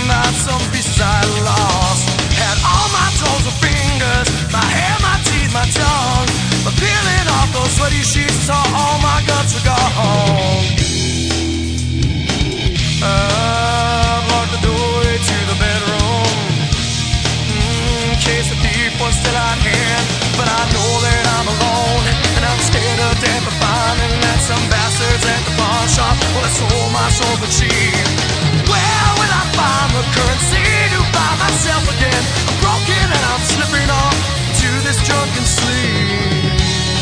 about some pieces I lost. Had all my toes and fingers, my hair, my teeth, my tongue. But peeling off those sweaty sheets, saw all my guts were gone. I've locked the doorway to the bedroom, in case the thief was still at hand. But I know that I'm alone, and I'm scared of death of finding that some bastards at the pawn shop will have sold my soul for cheap. Where will I find the currency to buy myself again? I'm broken and I'm slipping off to this drunken sleep.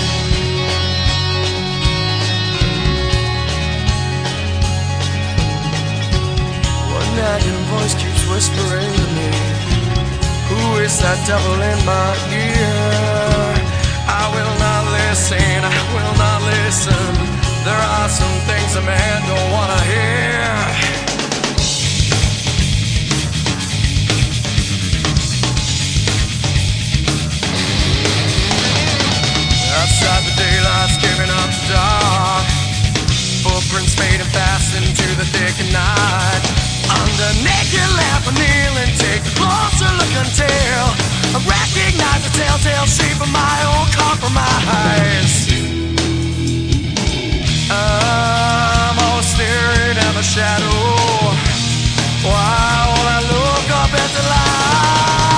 One nagging voice keeps whispering to me, who is that devil in my ear? I will not listen, I will not listen. There are some things a man don't wanna hear. Outside the daylight's giving up the dark, footprints fading fast into the thick of night. Under naked lamp I kneel and take a closer look until I recognize the telltale shape of my own compromise. I'm always staring at my shadow while I look up at the light.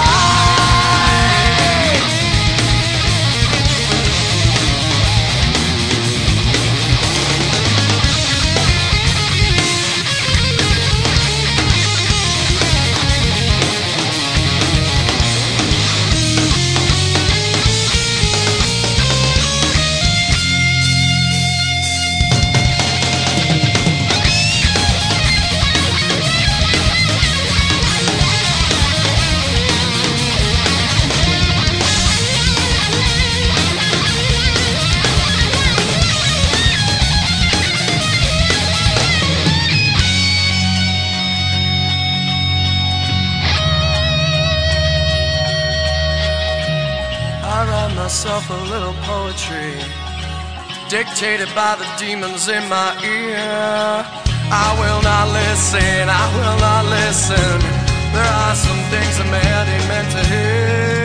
Myself a little poetry dictated by the demons in my ear. I will not listen, I will not listen. There are some things a man ain't meant to hear.